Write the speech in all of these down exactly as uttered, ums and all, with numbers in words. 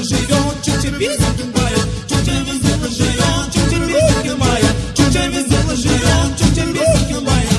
живет, чуть-чуть весело бывает, чуть-чуть весело живет, чуть-чуть весело бывает, чуть-чуть весело живет, чуть-чуть весело бывает.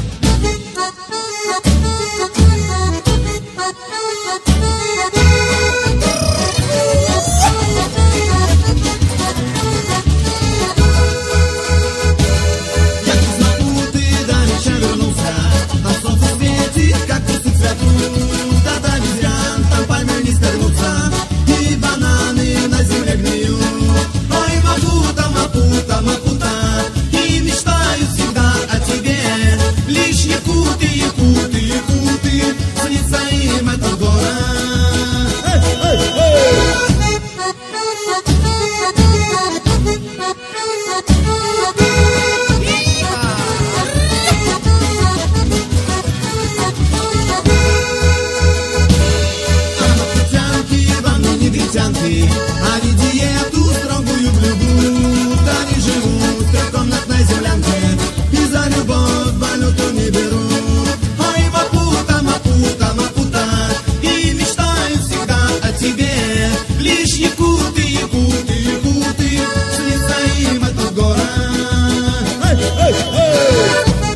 Они диету строгую блюдут, они живут в трехкомнатной землянке и за любовь валюту не берут. Ой, Мапута, Мапута, Мапута, и мечтают всегда о тебе. Лишь якуты, якуты, якуты, снится им этот город. Эй, эй, эй!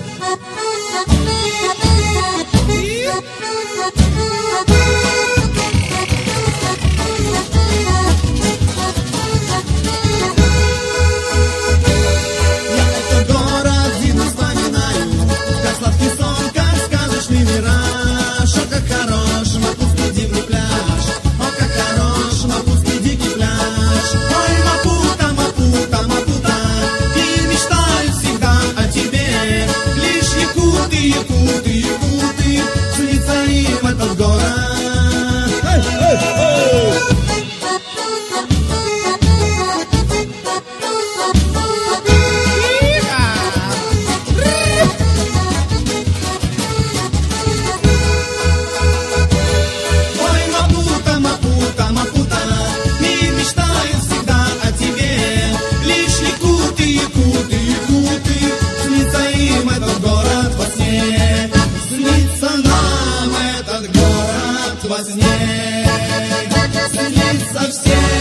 Якуты, якуты, снится им этот город. Эй, эй, эй! Ой, Мапута, Мапута, Мапута, и мечтают всегда о тебе. Лишь якуты, якуты, якуты, снится им этот город во сне. Снится нам этот город во сне. Снится всем.